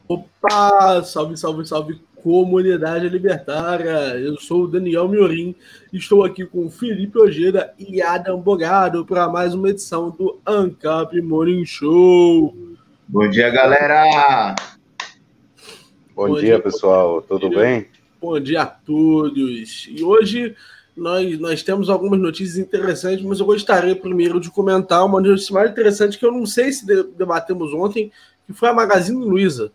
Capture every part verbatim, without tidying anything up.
Opa! Salve, salve, salve, comunidade libertária! Eu sou o Daniel Miorim, estou aqui com o Felipe Ojeda e Adam Bogado para mais uma edição do ANCAP Morning Show. Bom dia, galera! Bom, Bom dia, dia, pessoal. Tudo dia. bem? Bom dia a todos. E hoje nós, nós temos algumas notícias interessantes, mas eu gostaria primeiro de comentar uma notícia mais interessante que eu não sei se debatemos ontem, que foi a Magazine Luiza.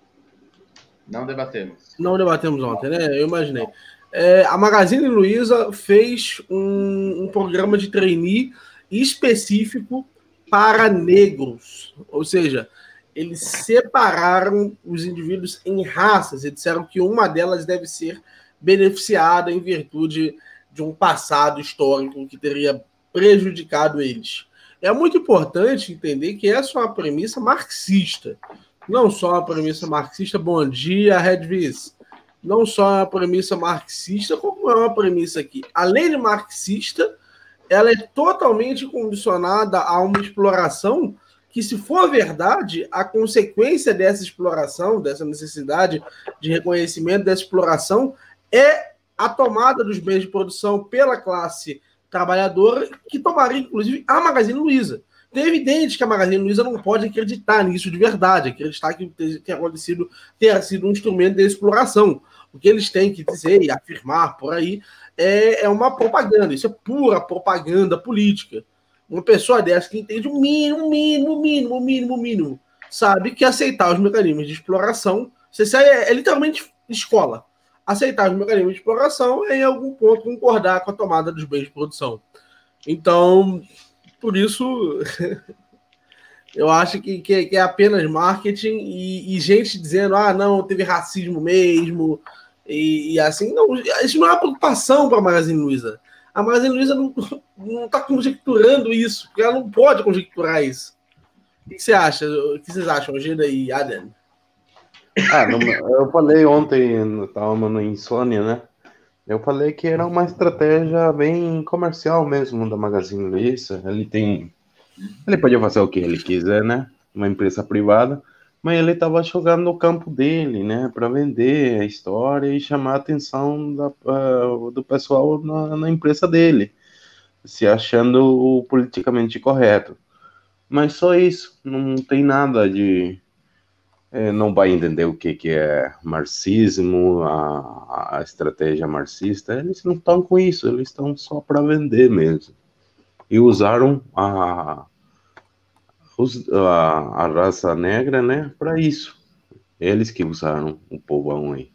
Não debatemos. Não debatemos ontem, né? Eu imaginei. É, a Magazine Luiza fez um, um programa de trainee específico para negros. Ou seja, eles separaram os indivíduos em raças e disseram que uma delas deve ser beneficiada em virtude de um passado histórico que teria prejudicado eles. É muito importante entender que essa é uma premissa marxista. Não só a premissa marxista, bom dia, Redvis. Não só a premissa marxista, como é uma premissa que, além de marxista, ela é totalmente condicionada a uma exploração que, se for verdade, a consequência dessa exploração, dessa necessidade de reconhecimento dessa exploração, é a tomada dos bens de produção pela classe trabalhadora, que tomaria, inclusive, a Magazine Luiza. É evidente que a Magazine Luiza não pode acreditar nisso de verdade, acreditar que ter acontecido ter sido um instrumento de exploração. O que eles têm que dizer e afirmar por aí é, é uma propaganda, isso é pura propaganda política. Uma pessoa dessa que entende o mínimo, mínimo, mínimo, mínimo, mínimo, sabe que aceitar os mecanismos de exploração, isso é, é literalmente escola. Aceitar os mecanismos de exploração é, em algum ponto, concordar com a tomada dos bens de produção. Então, por isso, eu acho que, que, que é apenas marketing e, e gente dizendo, ah, não, teve racismo mesmo, e, e assim, não, isso não é uma preocupação para a Magazine Luiza. A Magazine Luiza não está conjecturando isso, porque ela não pode conjecturar isso. O que você acha? O que vocês acham, Geda e Adam? Ah, não, eu falei ontem, estávamos no Insônia, né? Eu falei que era uma estratégia bem comercial mesmo da Magazine Luiza. Ele tem, ele podia fazer o que ele quiser, né? Uma empresa privada, mas ele estava jogando no campo dele, né? Para vender a história e chamar a atenção da, uh, do pessoal na, na empresa dele, se achando o politicamente correto. Mas só isso, não tem nada de É, não vai entender o que, que é marxismo, a, a estratégia marxista. Eles não estão com isso, eles estão só para vender mesmo. E usaram a, a, a raça negra, né, para isso. Eles que usaram o povão aí.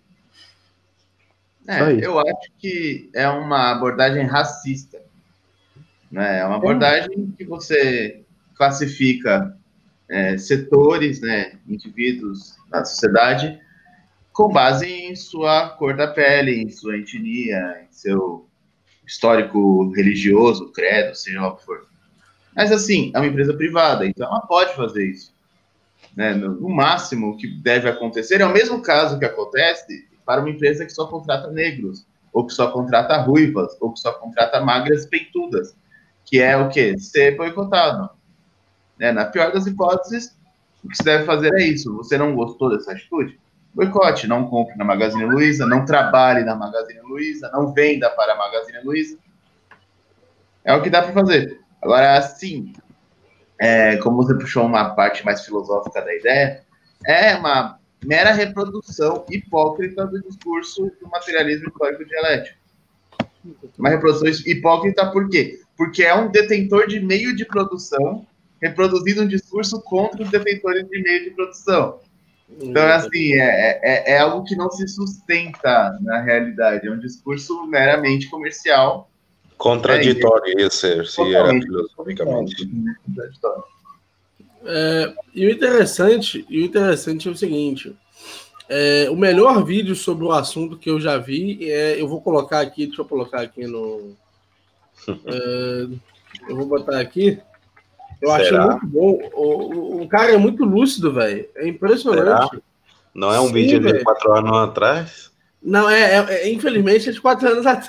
É, eu acho que é uma abordagem racista. Né? É uma abordagem que você classifica É, setores, né, indivíduos na sociedade, com base em sua cor da pele, em sua etnia, em seu histórico religioso, credo, seja lá o que for. Mas, assim, é uma empresa privada, então ela pode fazer isso. Né? No, no máximo, o que deve acontecer é o mesmo caso que acontece para uma empresa que só contrata negros, ou que só contrata ruivas, ou que só contrata magras peitudas, que é o quê? Ser boicotado. É, na pior das hipóteses, o que se deve fazer é isso. Você não gostou dessa atitude? Boicote, não compre na Magazine Luiza, não trabalhe na Magazine Luiza, não venda para a Magazine Luiza. É o que dá para fazer. Agora, assim, é, como você puxou uma parte mais filosófica da ideia, é uma mera reprodução hipócrita do discurso do materialismo histórico dialético. Uma reprodução hipócrita por quê? Porque é um detentor de meio de produção reproduzindo um discurso contra os detentores de meio de produção. Então, assim, é, é, é algo que não se sustenta na realidade. É um discurso meramente comercial. Contraditório, é, esse, se era filosoficamente. Contraditório. É, e, o interessante, e o interessante é o seguinte, é, o melhor vídeo sobre o assunto que eu já vi, é, eu vou colocar aqui, deixa eu colocar aqui no... É, eu vou botar aqui. Eu Será? achei muito bom. O, o, o cara é muito lúcido, velho. É impressionante. Será? Não é um Sim, vídeo de véio. quatro anos atrás? Não, é, é, é infelizmente é de quatro anos atrás.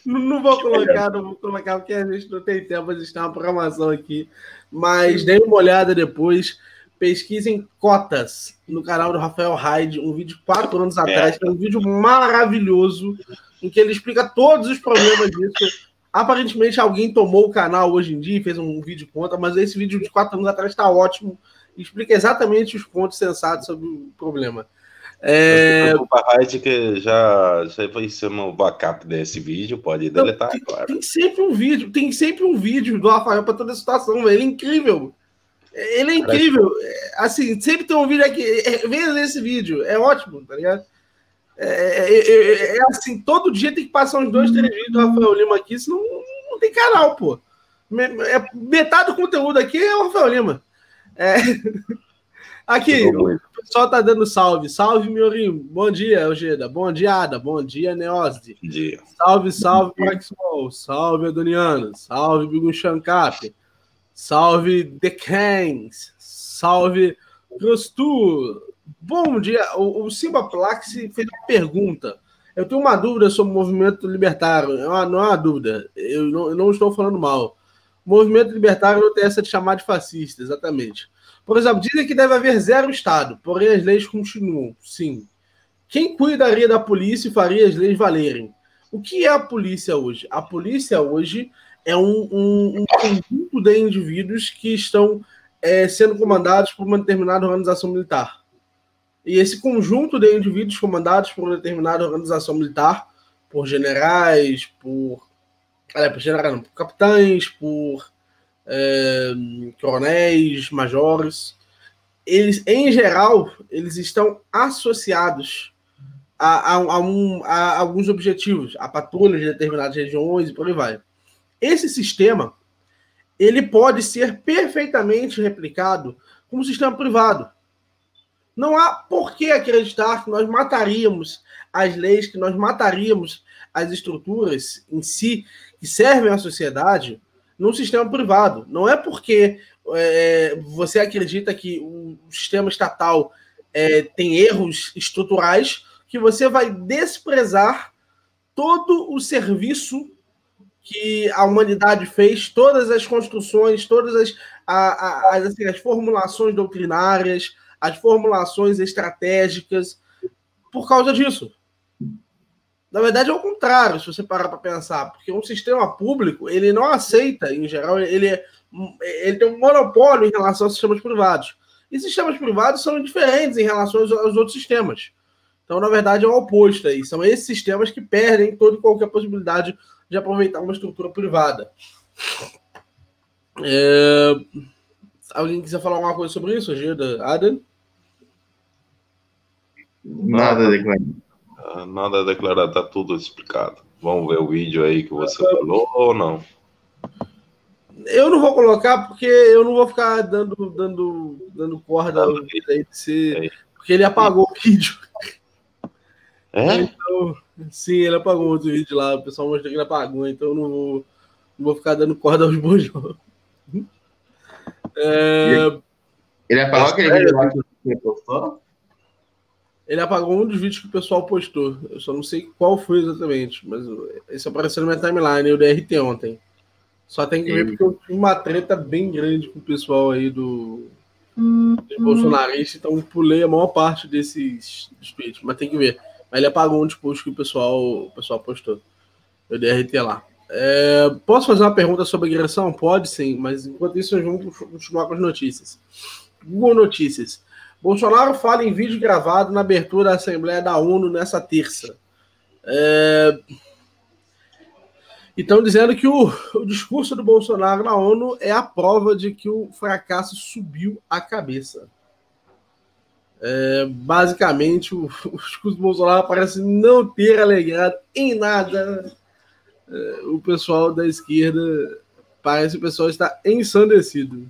Não, não vou colocar, não vou colocar, porque a gente não tem tempo, a gente tem uma programação aqui. Mas dê uma olhada depois. Pesquisem cotas no canal do Rafael Hyde, um vídeo de quatro anos atrás, que é um vídeo maravilhoso, em que ele explica todos os problemas disso. Aparentemente alguém tomou o canal hoje em dia e fez um vídeo conta, mas esse vídeo de quatro anos atrás está ótimo e explica exatamente os pontos sensatos sobre o problema. É... O Hyde que já, já foi ser o backup desse vídeo, pode deletar tem, agora. Tem sempre um vídeo, tem sempre um vídeo do Rafael para toda a situação, ele é incrível. Ele é incrível. Assim, sempre tem um vídeo aqui. Veja esse vídeo. É ótimo, tá ligado? É, é, é, é assim, todo dia tem que passar uns dois, três vídeos do Rafael Lima aqui, senão não tem canal, pô. Metade do conteúdo aqui é o Rafael Lima. É... Aqui, o pessoal tá dando salve. Salve, Miorinho. Bom dia, Eugeda. Bom dia, Ada. Bom dia, Neose. Bom dia. Salve, salve, Maxwell. Salve, Adoniano. Salve, Bigun Shankap. Salve, The Kings. Salve, Grostu. Bom dia. O, o Simba Plax fez uma pergunta. Eu tenho uma dúvida sobre o movimento libertário. Não é uma dúvida. Eu não, eu não estou falando mal. O movimento libertário não tem essa de chamar de fascista, exatamente. Por exemplo, dizem que deve haver zero Estado, porém as leis continuam. Sim. Quem cuidaria da polícia e faria as leis valerem? O que é a polícia hoje? A polícia hoje é um, um, um conjunto de indivíduos que estão é, sendo comandados por uma determinada organização militar. E esse conjunto de indivíduos comandados por uma determinada organização militar, por generais, por, é, por, generais, não, por capitães, por é, coronéis, majores, eles, em geral, eles estão associados a, a, a, um, a alguns objetivos, a patrulhas de determinadas regiões e por aí vai. Esse sistema, ele pode ser perfeitamente replicado como um sistema privado. Não há por que acreditar que nós mataríamos as leis, que nós mataríamos as estruturas em si, que servem à sociedade, num sistema privado. Não é porque é, você acredita que o sistema estatal é, tem erros estruturais que você vai desprezar todo o serviço que a humanidade fez, todas as construções, todas as, a, a, as, assim, as formulações doutrinárias, as formulações estratégicas, por causa disso. Na verdade, é o contrário, se você parar para pensar, porque um sistema público, ele não aceita, em geral, ele, é, ele tem um monopólio em relação aos sistemas privados. E sistemas privados são diferentes em relação aos, aos outros sistemas. Então, na verdade, é o oposto aí. São esses sistemas que perdem toda e qualquer possibilidade de aproveitar uma estrutura privada. É... Alguém quiser falar alguma coisa sobre isso, Gilda? Adam? Nada a declarar. Nada a declarar, tá tudo explicado. Vamos ver o vídeo aí que você falou ou não? Eu não vou colocar porque eu não vou ficar dando, dando, dando corda ao aí, se... porque ele apagou o vídeo. É? Então, sim, ele apagou outro vídeo lá, o pessoal mostrou que ele apagou, então eu não vou, não vou ficar dando corda aos bons jogos. É... Ele apagou aquele vídeo lá que você postou? Ele apagou um dos vídeos que o pessoal postou. Eu só não sei qual foi exatamente, mas esse apareceu na minha timeline, o D R T ontem. Só tem que ver porque eu tive uma treta bem grande com o pessoal aí do, hum, dos bolsonaristas, então eu pulei a maior parte desses tweets, mas tem que ver. Mas ele apagou um dos posts que o pessoal, o pessoal postou. O D R T lá. É, posso fazer uma pergunta sobre agressão? Pode sim, mas enquanto isso nós vamos continuar com as notícias. Google Notícias. Bolsonaro fala em vídeo gravado na abertura da Assembleia da ONU nessa terça. É... E estão dizendo que o, o discurso do Bolsonaro na ONU é a prova de que o fracasso subiu a cabeça. É, basicamente, o, o discurso do Bolsonaro parece não ter alegrado em nada é, o pessoal da esquerda. Parece que o pessoal está ensandecido.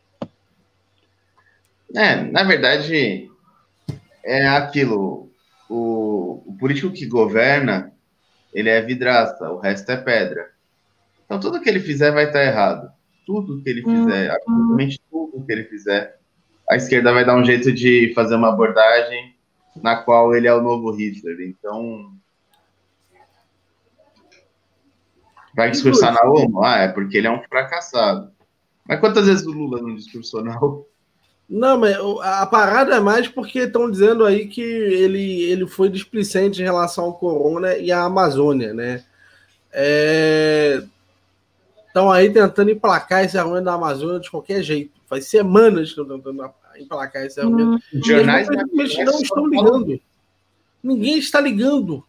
É, na verdade, é aquilo. O, o político que governa, ele é vidraça, o resto é pedra. Então, tudo que ele fizer vai estar errado. Tudo que ele fizer, absolutamente tudo que ele fizer, a esquerda vai dar um jeito de fazer uma abordagem na qual ele é o novo Hitler. Então, Vai discursar na ONU? Ah, é porque ele é um fracassado. Mas quantas vezes o Lula não discursou na ONU? Não, mas a parada é mais porque estão dizendo aí que ele, ele foi displicente em relação ao corona e à Amazônia, né? Estão é... aí tentando emplacar esse argumento da Amazônia de qualquer jeito. Faz semanas que estão tentando emplacar esse argumento. Hum, Os jornais simplesmente não estão ligando. Ninguém está ligando.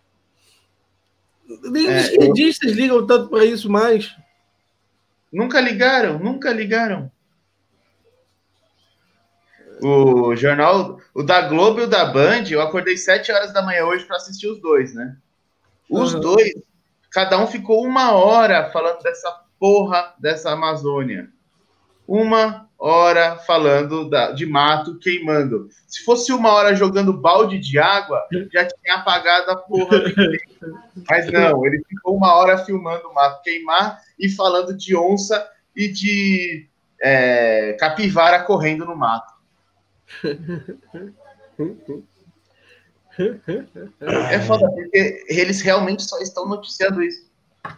Nem é, os esquerdistas eu... ligam tanto para isso mais. Nunca ligaram, nunca ligaram. O jornal, o da Globo e o da Band, eu acordei sete horas da manhã hoje para assistir os dois, né? Os uhum. dois, cada um ficou uma hora falando dessa porra dessa Amazônia. Uma hora falando da, de mato queimando. Se fosse uma hora jogando balde de água, já tinha apagado a porra do incêndio. Mas não, ele ficou uma hora filmando o mato queimar e falando de onça e de é, capivara correndo no mato. É foda, porque eles realmente só estão noticiando isso.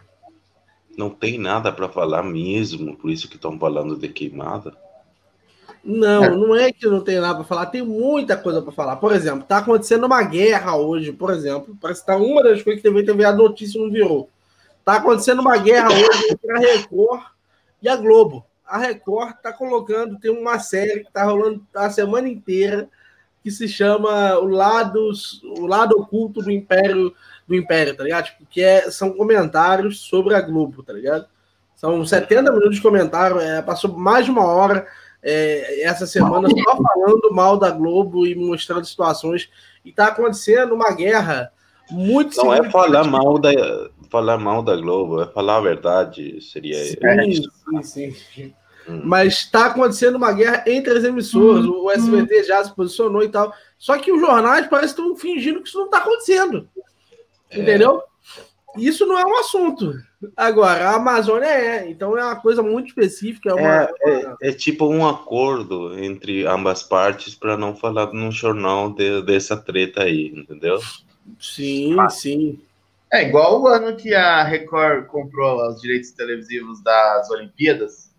Não tem nada para falar mesmo, por isso que estão falando de queimada. Não, é. não é que não tem nada para falar, tem muita coisa para falar. Por exemplo, tá acontecendo uma guerra hoje, por exemplo, parece que tá uma das coisas que teve a notícia não virou. Tá acontecendo uma guerra hoje entre a Record e a Globo. A Record tá colocando, tem uma série que tá rolando a semana inteira, que se chama O Lado, o Lado Oculto do Império, do Império, tá ligado? Tipo, que é, são comentários sobre a Globo, tá ligado? São setenta minutos de comentário, é, passou mais de uma hora é, essa semana só falando mal da Globo e mostrando situações. E tá acontecendo uma guerra muito... Não é falar mal da, falar mal da Globo, é falar a verdade, seria sim, isso. Sim, sim. Hum. Mas está acontecendo uma guerra entre as emissoras, hum. o S B T já se posicionou e tal. Só que os jornais parecem que estão fingindo que isso não está acontecendo. É. Entendeu? Isso não é um assunto. Agora, a Amazônia é. Então é uma coisa muito específica. É, uma, é, é, é tipo um acordo entre ambas partes para não falar no jornal de, dessa treta aí, entendeu? Sim, ah. sim. É igual o ano que a Record comprou os direitos televisivos das Olimpíadas.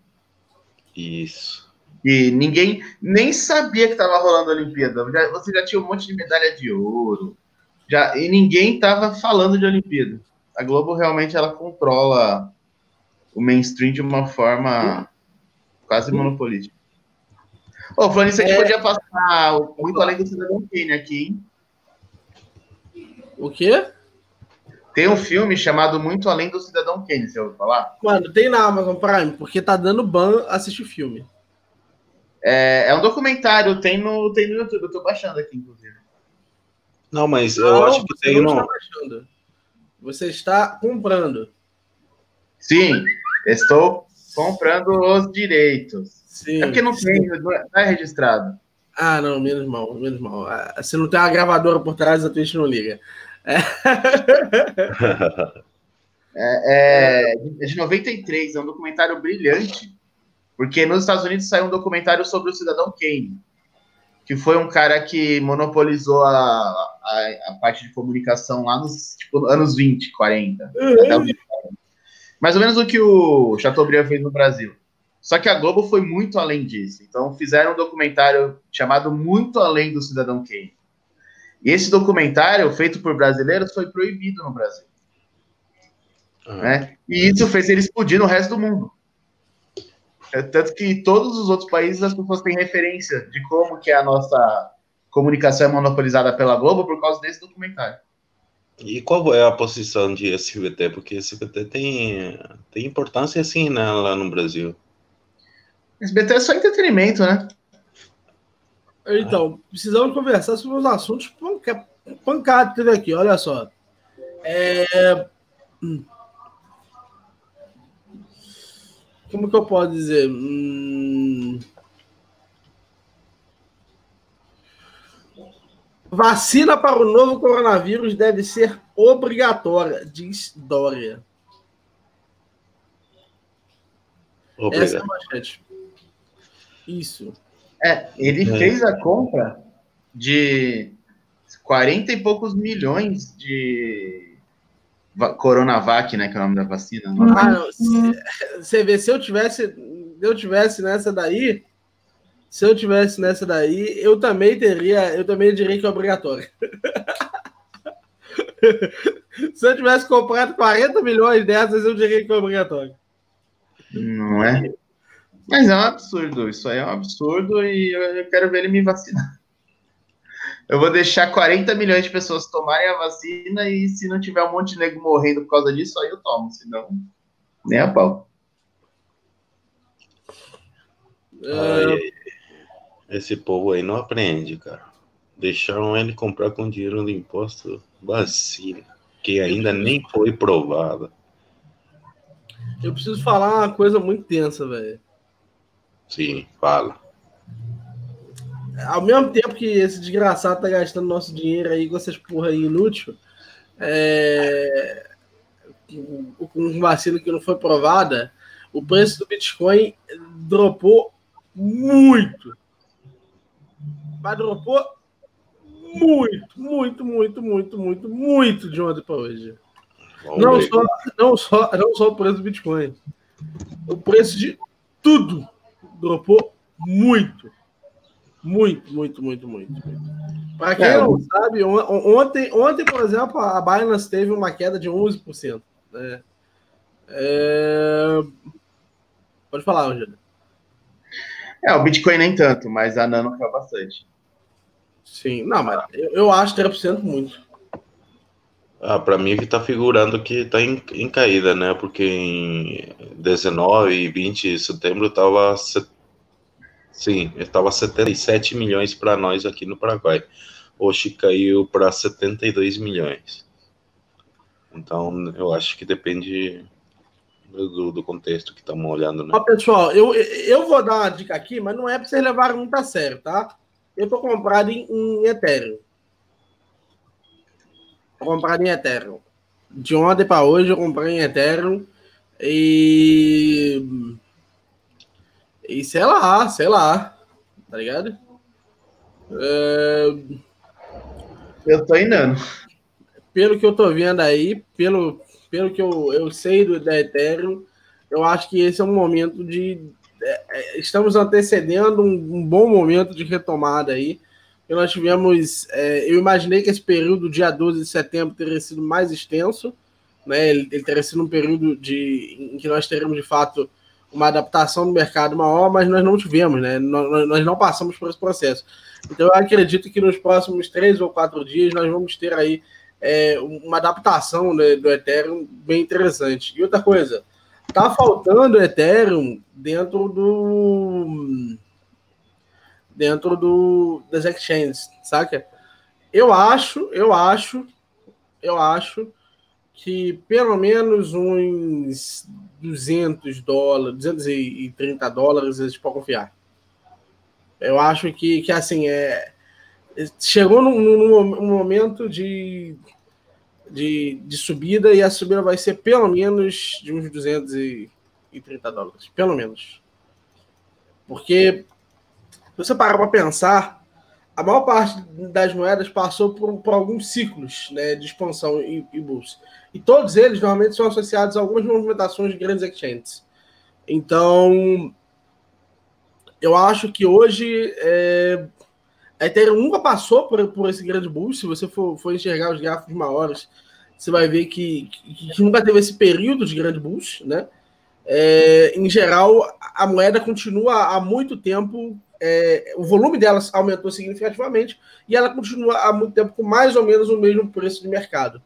Isso. E ninguém nem sabia que estava rolando a Olimpíada. Já, você já tinha um monte de medalha de ouro. Já, e ninguém estava falando de Olimpíada. A Globo realmente ela controla o mainstream de uma forma quase monopolística. Ô, oh, falando isso, a gente é... podia passar muito além do Cidadão Kane aqui, hein? O quê? Tem um filme chamado Muito Além do Cidadão Kane, você ouviu falar? Mano, tem na Amazon Prime, porque tá dando ban assistir filme. É, é um documentário, tem no, tem no YouTube, eu tô baixando aqui, inclusive. Não, mas eu não, acho que você tem não. Não Está baixando. Você está comprando. Sim, estou comprando os direitos. Sim, é porque não tem, não é, não é registrado. Ah, não, menos mal, menos mal. Se não tem uma gravadora por trás, a Twitch não liga. É. é, é de noventa e três, é um documentário brilhante, porque nos Estados Unidos saiu um documentário sobre o Cidadão Kane, que foi um cara que monopolizou a, a, a parte de comunicação lá nos tipo, anos vinte, quarenta. Uhum. Até o vinte, quarenta. Mais ou menos o que o Chateaubriand fez no Brasil. Só que a Globo foi muito além disso. Então fizeram um documentário chamado Muito Além do Cidadão Kane. E esse documentário, feito por brasileiros, foi proibido no Brasil. Uhum. Né? E isso fez ele explodir no resto do mundo. É, tanto que todos os outros países as pessoas têm referência de como que a nossa comunicação é monopolizada pela Globo por causa desse documentário. E qual é a posição de S B T? Porque S B T tem, tem importância assim, né, lá no Brasil. S B T é só entretenimento, né? Então, precisamos conversar sobre os assuntos panca... pancados que teve aqui, olha só. É... Como que eu posso dizer? Hum... Vacina para o novo coronavírus deve ser obrigatória, diz Dória. Obrigado. Essa é a manchete. Isso. É, ele é. fez a compra de quarenta e poucos milhões de Coronavac, né, que é o nome da vacina. Ah, não. Você vê, se eu tivesse, se eu tivesse nessa daí, se eu tivesse nessa daí, eu também teria, eu também diria que é obrigatório. Se eu tivesse comprado quarenta milhões dessas, eu diria que é obrigatório. Não é? Mas é um absurdo, isso aí é um absurdo e eu quero ver ele me vacinar. Eu vou deixar quarenta milhões de pessoas tomarem a vacina e se não tiver um monte de nego morrendo por causa disso, aí eu tomo, senão nem a pau. Ai, esse povo aí não aprende, cara. Deixaram ele comprar com dinheiro do imposto vacina, que ainda nem foi provada. Eu preciso falar uma coisa muito tensa, velho. Sim, fala. Ao mesmo tempo que esse desgraçado tá gastando nosso dinheiro aí com essas porra aí inútil, é... com vacina que não foi provada, o preço do Bitcoin dropou muito. Mas dropou muito, muito, muito, muito, muito, muito de ontem para hoje. Não só, não, só, não só o preço do Bitcoin. O preço de tudo dropou muito. Muito, muito, muito, muito. Para quem é, não eu... sabe, ontem, ontem, por exemplo, a Binance teve uma queda de onze por cento. Né? É... Pode falar, Angela. É, o Bitcoin nem tanto, mas a Nano caiu bastante. Sim, não, mas eu, eu acho que três por cento muito. Ah, para mim que tá figurando que tá em, em caída, né? Porque em dezenove e vinte de setembro tava... Sim, estava setenta e sete milhões para nós aqui no Paraguai. Hoje caiu para setenta e dois milhões. Então, eu acho que depende do, do contexto que estamos olhando. Né? Ó, pessoal, eu, eu vou dar uma dica aqui, mas não é para vocês levarem muito a sério, tá? Eu tô comprado em, em Ethereum. Tô comprado em Ethereum. De ontem para hoje eu comprei em Ethereum e... E sei lá, sei lá, tá ligado? É... Eu tô indo. Pelo que eu tô vendo aí, pelo, pelo que eu, eu sei do, da Ethereum, eu acho que esse é um momento de... É, estamos antecedendo um, um bom momento de retomada aí. E nós tivemos... É, eu imaginei que esse período, dia doze de setembro, teria sido mais extenso, né? Ele, ele teria sido um período de, em que nós teremos, de fato, uma adaptação do mercado maior, mas nós não tivemos, né? Nós, nós não passamos por esse processo. Então, eu acredito que nos próximos três ou quatro dias nós vamos ter aí é, uma adaptação, né, do Ethereum bem interessante. E outra coisa, tá faltando Ethereum dentro do dentro do das exchanges, saca? Eu acho, eu acho, eu acho que pelo menos uns duzentos dólares, duzentos e trinta dólares a gente pode confiar. Eu acho que, que assim, é, chegou num, num momento de, de, de subida e a subida vai ser pelo menos de uns duzentos e trinta dólares. Pelo menos. Porque, se você parar para pensar, a maior parte das moedas passou por, por alguns ciclos, né, de expansão e, e bolsa. E todos eles, normalmente, são associados a algumas movimentações de grandes exchanges. Então, eu acho que hoje é, a Ethereum nunca passou por, por esse grande boost. Se você for, for enxergar os gráficos maiores, você vai ver que, que, que nunca teve esse período de grande boost, né? É, em geral, a moeda continua há muito tempo, é, o volume dela aumentou significativamente e ela continua há muito tempo com mais ou menos o mesmo preço de mercado.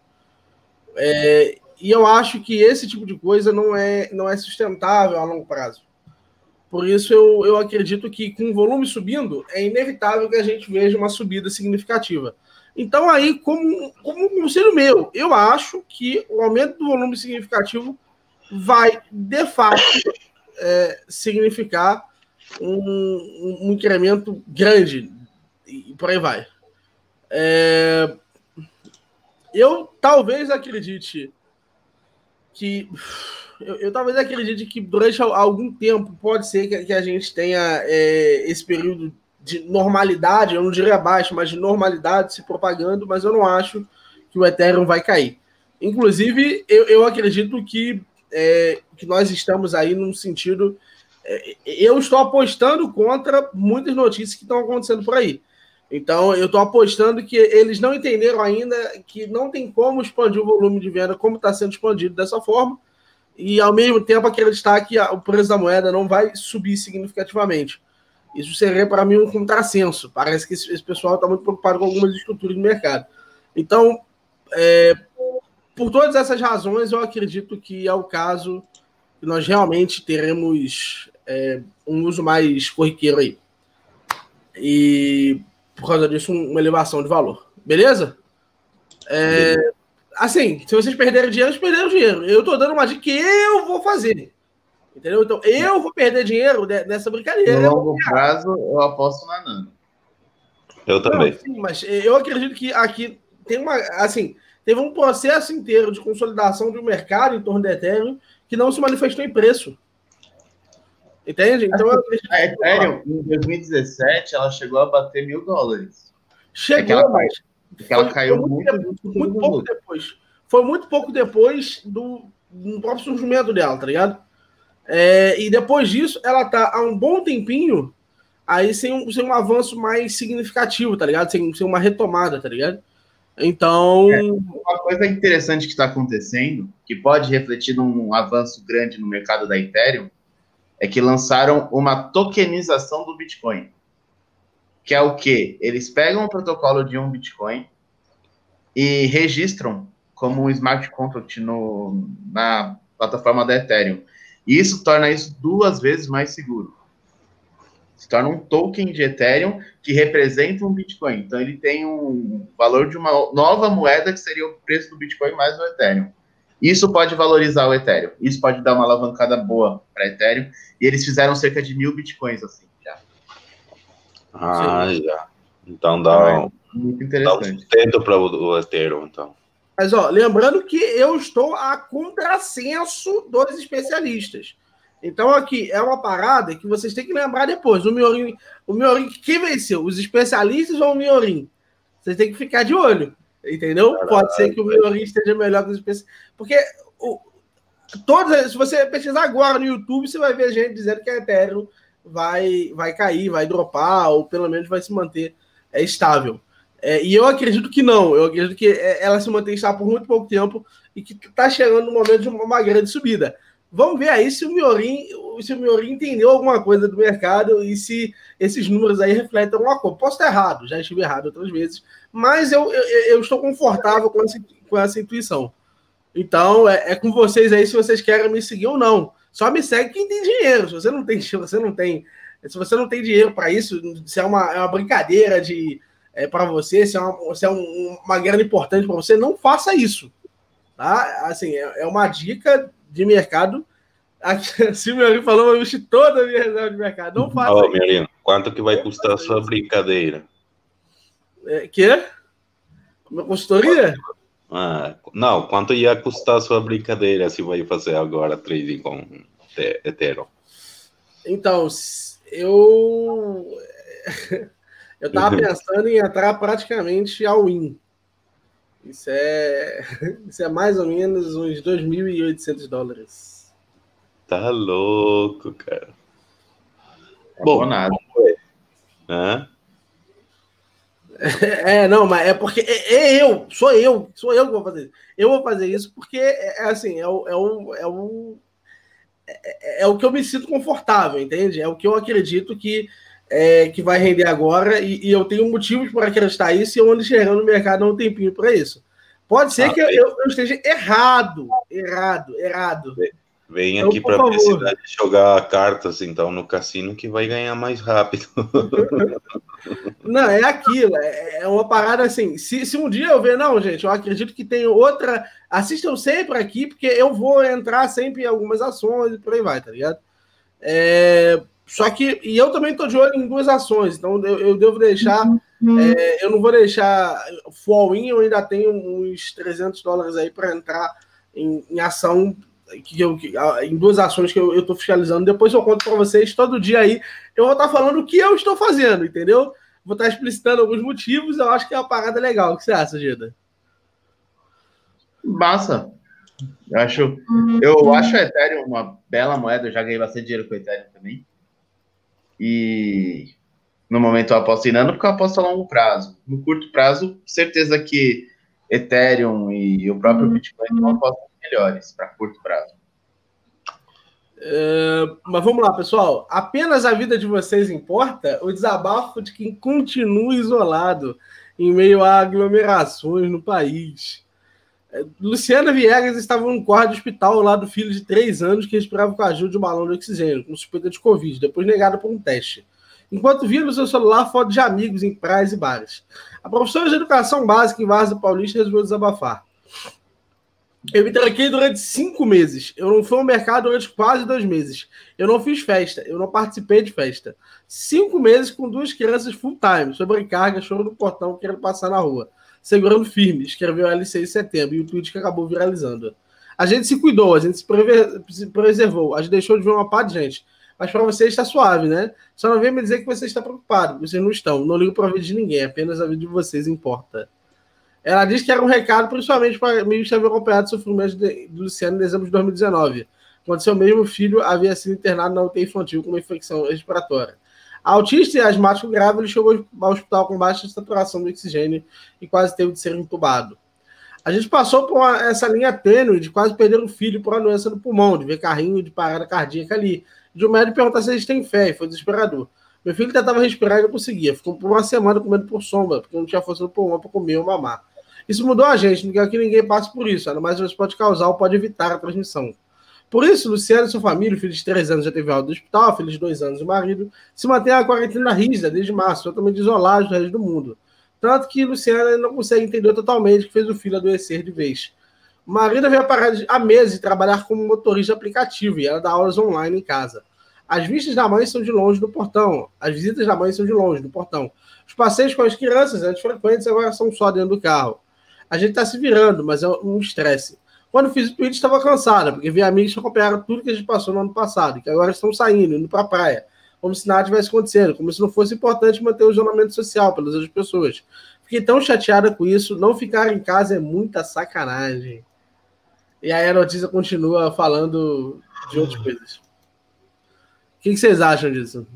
É, e eu acho que esse tipo de coisa não é, não é sustentável a longo prazo. Por isso, eu, eu acredito que com o volume subindo, é inevitável que a gente veja uma subida significativa. Então, aí, como, como um conselho meu, eu acho que o aumento do volume significativo vai, de fato, é, significar um, um incremento grande, e por aí vai. É, eu talvez acredite que... Eu, eu talvez acredite que durante algum tempo pode ser que, que a gente tenha é, esse período de normalidade, eu não diria baixo, mas de normalidade se propagando, mas eu não acho que o Ethereum vai cair. Inclusive, eu, eu acredito que, é, que nós estamos aí num sentido... É, eu estou apostando contra muitas notícias que estão acontecendo por aí. Então, eu estou apostando que eles não entenderam ainda que não tem como expandir o volume de venda como está sendo expandido dessa forma, e, ao mesmo tempo, acreditar que o preço da moeda não vai subir significativamente. Isso seria, para mim, um contrassenso. Parece que esse, esse pessoal está muito preocupado com algumas estruturas do mercado. Então, é, por todas essas razões, eu acredito que é o caso que nós realmente teremos é, um uso mais corriqueiro aí. E, por causa disso, uma elevação de valor. Beleza? É, assim, se vocês perderem dinheiro, vocês perderam dinheiro. Eu estou dando uma dica que eu vou fazer. Entendeu? Então, eu vou perder dinheiro nessa brincadeira. No longo prazo, eu aposto na Nano. Eu também. Não, sim, mas eu acredito que aqui tem uma... Assim, teve um processo inteiro de consolidação do mercado em torno do Ethereum que não se manifestou em preço. Entende? Então, eu acredito a Ethereum, em dois mil e dezessete, ela chegou a bater mil dólares. Chegou, é mas... Porque ela caiu foi muito, muito, muito, muito pouco depois. Foi muito pouco depois do, do próprio surgimento dela, tá ligado? É, e depois disso, ela tá há um bom tempinho aí sem um, sem um avanço mais significativo, tá ligado? Sem, sem uma retomada, tá ligado? Então... É, uma coisa interessante que está acontecendo, que pode refletir num avanço grande no mercado da Ethereum, é que lançaram uma tokenização do Bitcoin. Que é o quê? Eles pegam o protocolo de um Bitcoin e registram como um smart contract no, na plataforma da Ethereum. E isso torna isso duas vezes mais seguro. Se torna um token de Ethereum que representa um Bitcoin. Então, ele tem um valor de uma nova moeda que seria o preço do Bitcoin mais o Ethereum. Isso pode valorizar o Ethereum. Isso pode dar uma alavancada boa para Ethereum. E eles fizeram cerca de mil Bitcoins assim, já. Ah, Sim. já. Então dá, então, é muito interessante. Dá um sustento para o Ethereum, então. Mas, ó, lembrando que eu estou a contrassenso dos especialistas. Então, aqui, é uma parada que vocês têm que lembrar depois. O Miorim, o Miorim, quem venceu? Os especialistas ou o Miorim? Vocês têm que ficar de olho, entendeu? Caralho, Pode ser que o Miorim esteja melhor que os especialistas. Porque, o, todos, se você pesquisar agora no YouTube, você vai ver gente dizendo que a Ethereum vai, vai cair, vai dropar, ou pelo menos vai se manter é, estável. É, e eu acredito que não. Eu acredito que ela se mantém estável por muito pouco tempo e que está chegando no momento de uma grande subida. Vamos ver aí se o Miorim, se o Miorim entendeu alguma coisa do mercado e se esses números aí refletem alguma coisa. Posso estar errado, já estive errado outras vezes, mas eu, eu, eu estou confortável com essa, com essa intuição. Então, é, é com vocês aí se vocês querem me seguir ou não. Só me segue quem tem dinheiro. Se você não tem, se você não tem, se você não tem dinheiro para isso, se é uma, é uma brincadeira de é, para você, se é, uma, se é um, uma grana importante para você, não faça isso. Tá? Assim, é, é uma dica de mercado. Se o Miorim falou, eu investir toda a minha reserva de mercado. Não faça Ô, Miorim, quanto que vai custar a sua brincadeira? É, que? Minha consultoria? Ah, não, quanto ia custar a sua brincadeira se vai fazer agora trading com Ethereum? Então, eu... eu tava pensando em entrar praticamente all in. Isso é, isso é mais ou menos uns dois mil e oitocentos dólares. Tá louco, cara. É bom, nada. Hã? É, não, mas é porque é, é eu, sou eu, sou eu que vou fazer isso. Eu vou fazer isso porque, é, é assim, é o, é, o, é, o, é, é o que eu me sinto confortável, entende? É o que eu acredito que, é, que vai render agora e, e eu tenho motivos para acreditar isso e eu ando enxergando no mercado há um tempinho para isso. Pode ser ah, que eu, eu esteja errado, errado, errado. Vem aqui então, para a cidade jogar cartas, então, no cassino, que vai ganhar mais rápido. Não, é aquilo. É uma parada assim. Se, se um dia eu ver, não, gente, eu acredito que tem outra. Assistam sempre aqui, porque eu vou entrar sempre em algumas ações e por aí vai, tá ligado? É, só que. E eu também tô de olho em duas ações, então eu, eu devo deixar. Uhum. É, eu não vou deixar full all-in, eu ainda tenho uns trezentos dólares aí para entrar em, em ação. Que eu, que, em duas ações que eu estou fiscalizando, depois eu conto para vocês todo dia aí, eu vou estar tá falando o que eu estou fazendo, entendeu? Vou estar tá explicitando alguns motivos, eu acho que é uma parada legal. O que você acha, Gida? Massa. Eu acho, eu acho a Ethereum uma bela moeda, eu já ganhei bastante dinheiro com a Ethereum também. E no momento eu aposto em Nano porque eu aposto a longo prazo. No curto prazo, certeza que Ethereum e o próprio Bitcoin são apostas melhores para curto prazo. É, mas vamos lá, pessoal. Apenas a vida de vocês importa? O desabafo de quem continua isolado em meio a aglomerações no país. Luciana Viegas estava num quarto de hospital ao lado do filho de três anos que respirava com a ajuda de um balão de oxigênio, com suspeita de Covid, depois negada por um teste. Enquanto via no seu celular fotos de amigos em praias e bares. A professora de educação básica em Várzea Paulista resolveu desabafar. Eu me tranquei durante cinco meses. Eu não fui ao mercado durante quase dois meses. Eu não fiz festa. Eu não participei de festa. Cinco meses com duas crianças full time, sobrecarga, choro no portão, querendo passar na rua. Segurando firme, escreveu a L C em setembro, e o tweet que acabou viralizando. A gente se cuidou, a gente se, prever, se preservou, a gente deixou de ver uma par de gente. Mas para você está suave, né? Só não venha me dizer que você está preocupado, vocês não estão. Não ligo para a vida de ninguém, apenas a vida de vocês importa. Ela disse que era um recado, principalmente para amigos que haviam acompanhado o sofrimento de, de Luciano em dezembro de dois mil e dezenove, quando seu mesmo filho havia sido internado na U T I infantil com uma infecção respiratória. Autista e asmático grave, ele chegou ao hospital com baixa saturação de oxigênio e quase teve de ser entubado. A gente passou por uma, essa linha tênue de quase perder um filho por uma doença do pulmão, de ver carrinho de parada cardíaca ali, de um médico perguntar se a gente tem fé, e foi desesperador. Meu filho tentava respirar e não conseguia, ficou por uma semana comendo por sombra, porque não tinha força no pulmão para comer ou mamar. Isso mudou a gente, não quer que ninguém passe por isso, ainda mais isso pode causar ou pode evitar a transmissão. Por isso, Luciano e sua família, filho de três anos já teve alta do hospital, filho de dois anos e marido, se mantém a quarentena rígida desde março, totalmente isolado do resto do mundo. Tanto que Luciano ainda não consegue entender totalmente que fez o filho adoecer de vez. O marido veio parar há meses de trabalhar como motorista aplicativo e ela dá aulas online em casa. As vistas da mãe são de longe do portão. As visitas da mãe são de longe do portão. Os passeios com as crianças, antes frequentes, agora são só dentro do carro. A gente está se virando, mas é um estresse. Quando fiz o tweet, estava cansada, porque vi amigos que acompanharam tudo que a gente passou no ano passado, que agora estão saindo, indo para a praia, como se nada tivesse acontecendo, como se não fosse importante manter o isolamento social pelas outras pessoas. Fiquei tão chateada com isso, não ficar em casa é muita sacanagem. E aí a notícia continua falando de outras coisas. O que vocês acham disso?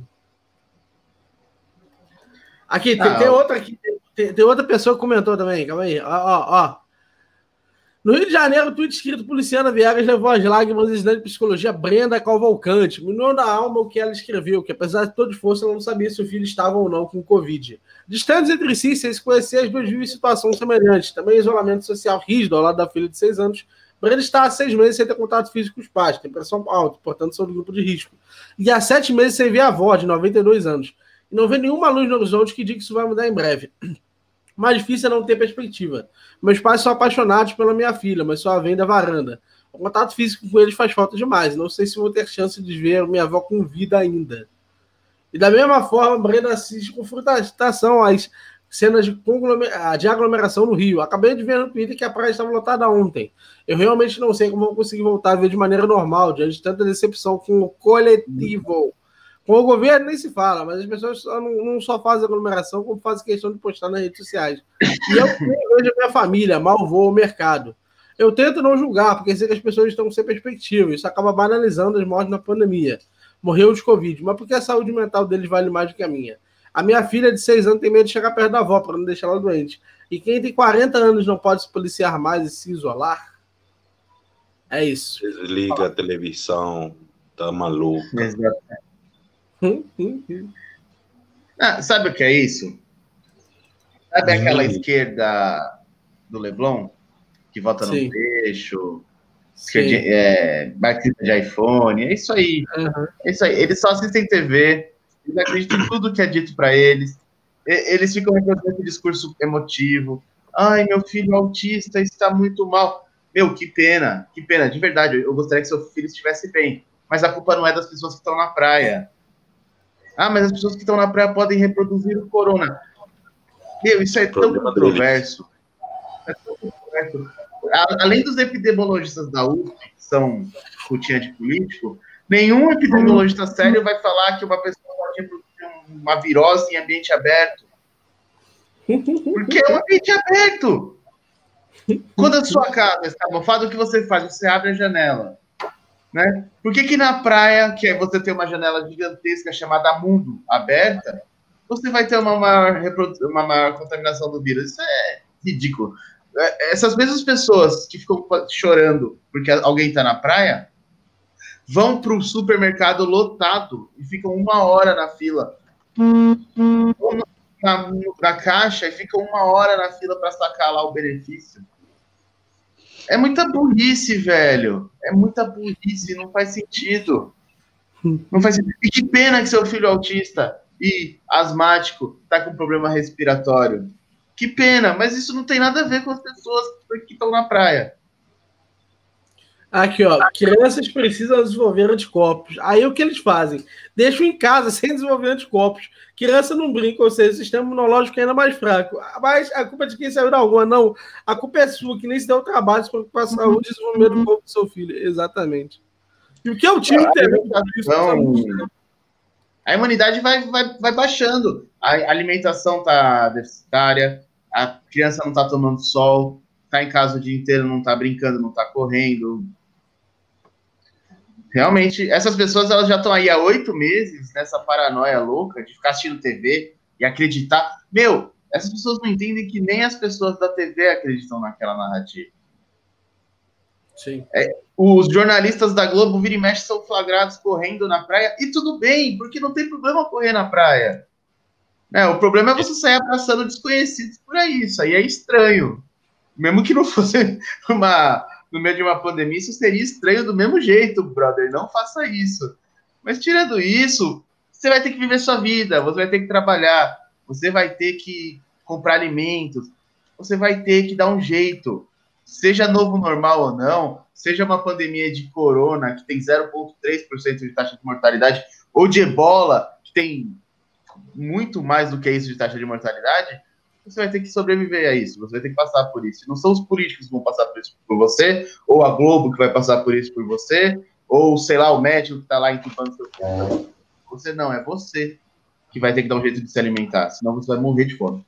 Aqui, tem, tem outra aqui, tem, tem outra pessoa que comentou também, calma aí, ó, ó, ó. No Rio de Janeiro, o tweet escrito por Luciana Viegas levou às lágrimas a estudante de psicologia Brenda Cavalcante. Minou da alma o que ela escreveu, que apesar de todo esforço, ela não sabia se o filho estava ou não com Covid. Distantes entre si, sem se conhecer, as duas vivem situações semelhantes. Também isolamento social rígido ao lado da filha de seis anos. Brenda está há seis meses sem ter contato físico com os pais, tem pressão alta, portanto são do grupo de risco. E há sete meses sem ver a avó, de noventa e dois anos. E não vê nenhuma luz no horizonte que diga que isso vai mudar em breve. O mais difícil é não ter perspectiva. Meus pais são apaixonados pela minha filha, mas só a vem da varanda. O contato físico com eles faz falta demais. Não sei se vou ter chance de ver minha avó com vida ainda. E da mesma forma, Brenda assiste com frustração às cenas de, de aglomeração no Rio. Acabei de ver no Twitter que a praia estava lotada ontem. Eu realmente não sei como vou conseguir voltar a ver de maneira normal, diante de tanta decepção com o coletivo. Com o governo nem se fala, mas as pessoas só não, não só fazem aglomeração, como fazem questão de postar nas redes sociais. E eu vejo a minha família, mal vou ao mercado. Eu tento não julgar, porque sei que as pessoas estão sem perspectiva. Isso acaba banalizando as mortes na pandemia. Morreu de Covid, mas porque a saúde mental deles vale mais do que a minha. A minha filha de seis anos tem medo de chegar perto da avó para não deixar ela doente. E quem tem quarenta anos não pode se policiar mais e se isolar? É isso. Desliga a televisão, tá maluco. Exatamente. Ah, sabe o que é isso? Sabe aquela hum. esquerda do Leblon que vota Sim. no trecho, esquerda, é, marxista de iPhone? É isso aí. Uhum. É isso aí. Eles só assistem T V, eles acreditam em tudo que é dito para eles. Eles ficam repetindo esse discurso emotivo. Ai, meu filho autista está muito mal. Meu, que pena, que pena. De verdade, eu gostaria que seu filho estivesse bem. Mas a culpa não é das pessoas que estão na praia. Ah, mas as pessoas que estão na praia podem reproduzir o corona. Meu, isso é tão controverso. É tão controverso. Além dos epidemiologistas da U F P, que são putinha de político, nenhum epidemiologista sério vai falar que uma pessoa pode reproduzir uma virose em ambiente aberto. Porque é um ambiente aberto. Quando a sua casa está mofada, o que você faz? Você abre a janela. Né? Por que que na praia, que você tem uma janela gigantesca chamada mundo aberta, você vai ter uma maior, uma maior contaminação do vírus? Isso é ridículo. Essas mesmas pessoas que ficam chorando porque alguém está na praia, vão para o supermercado lotado e ficam uma hora na fila. Ou na, na caixa e ficam uma hora na fila para sacar lá o benefício. É muita burrice, velho. É muita burrice, não faz sentido. Não faz sentido. E que pena que seu filho autista e asmático tá com problema respiratório. Que pena, mas isso não tem nada a ver com as pessoas que estão na praia. Aqui, ó, crianças precisam desenvolver anticorpos. Aí o que eles fazem? Deixam em casa sem desenvolver anticorpos. Criança não brinca, ou seja, o sistema imunológico é ainda mais fraco. Mas a culpa é de quem saiu da rua, não. A culpa é sua, que nem se deu trabalho para a saúde e desenvolvimento do corpo do seu filho. Exatamente. E o que é o time também? A imunidade vai, vai, vai baixando. A alimentação está deficitária, a criança não está tomando sol, está em casa o dia inteiro, não está brincando, não está correndo. Realmente, essas pessoas elas já estão aí há oito meses nessa paranoia louca de ficar assistindo T V e acreditar. Meu, essas pessoas não entendem que nem as pessoas da T V acreditam naquela narrativa. Sim. É, os jornalistas da Globo, vira e mexe, são flagrados correndo na praia, e tudo bem, porque não tem problema correr na praia. É, o problema é você sair abraçando desconhecidos por aí, isso aí é estranho. Mesmo que não fosse uma, no meio de uma pandemia, isso seria estranho do mesmo jeito, brother, não faça isso. Mas tirando isso, você vai ter que viver sua vida, você vai ter que trabalhar, você vai ter que comprar alimentos, você vai ter que dar um jeito. Seja novo normal ou não, seja uma pandemia de corona, que tem zero vírgula três por cento de taxa de mortalidade, ou de ebola, que tem muito mais do que isso de taxa de mortalidade, você vai ter que sobreviver a isso, você vai ter que passar por isso. Não são os políticos que vão passar por isso por você, ou a Globo que vai passar por isso por você, ou, sei lá, o médico que está lá entubando seu filho. Você não, é você que vai ter que dar um jeito de se alimentar, senão você vai morrer de fome.